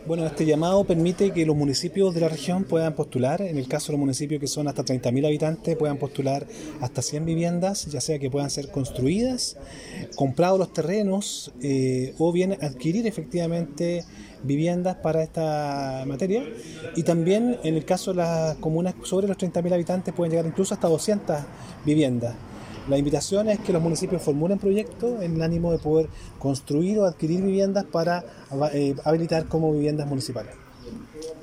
Bueno, este llamado permite que los municipios de la región puedan postular, en el caso de los municipios que son hasta 30.000 habitantes, puedan postular hasta 100 viviendas, ya sea que puedan ser construidas, comprados los terrenos o bien adquirir efectivamente viviendas para esta materia. Y también en el caso de las comunas sobre los 30.000 habitantes pueden llegar incluso hasta 200 viviendas. La invitación es que los municipios formulen proyectos en el ánimo de poder construir o adquirir viviendas para habilitar como viviendas municipales.